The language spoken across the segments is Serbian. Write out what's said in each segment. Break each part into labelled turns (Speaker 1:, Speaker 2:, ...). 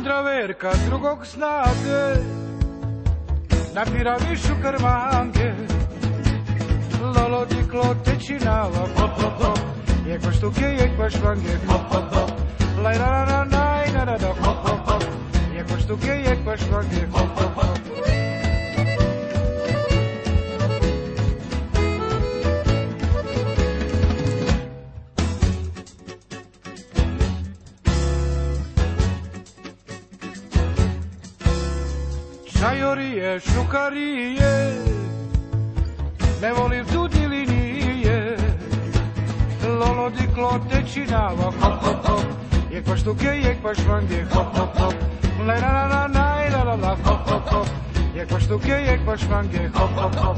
Speaker 1: Mandraverka drugog snage napira višu krmange. Lolo diklo tečinava, pop, pop, pop. Jekva štuke, jekva švange, pop, pop, pop. Laj, ra, ra, ra, naj, na, na, da, pop, pop, pop. Jekva štuke, jekva švange, pop, pop, pop. Čajorije, šukarije, ne volim tudi linije. Lolo diklo tečinava, hop, hop, hop. Jekva štuke, jekva švange, hop, hop, hop. La, la, la, la, la, la, la, la, hop, hop, hop. Jekva štuke, jekva švange, hop, hop, hop.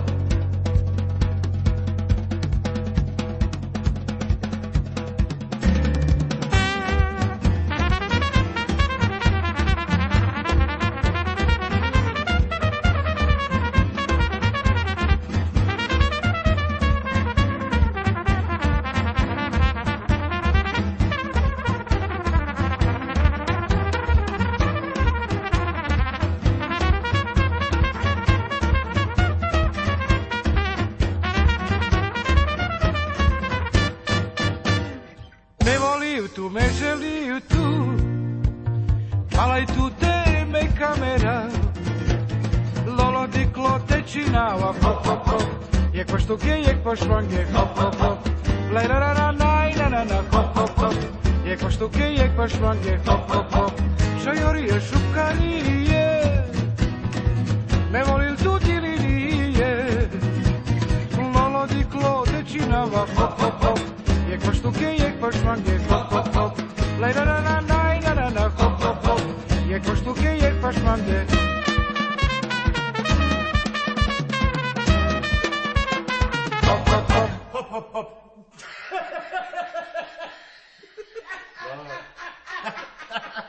Speaker 1: Tu me želiju tu, palaj tu teme kamera. Lolo diklo tečinava, hop, hop, hop. Jekva štuke, jekva švange, hop, hop, hop. Laj, ra, ra, ra, naj, na, na, na, hop, hop, hop. Jekva štuke, jekva švange, hop, hop, hop. Čajorije, šukarije, ne volim tudi linije. Lolo diklo tečinava, hop, hop, hop. Jekva štuke, jekva švange, hop, hop, hop. Laj, ra, ra, ra, naj, na, na, na, hop, hop, hop. Jekva štuke, jekva švange. Hop, hop, hop.
Speaker 2: Hop, hop, hop.
Speaker 1: Wow.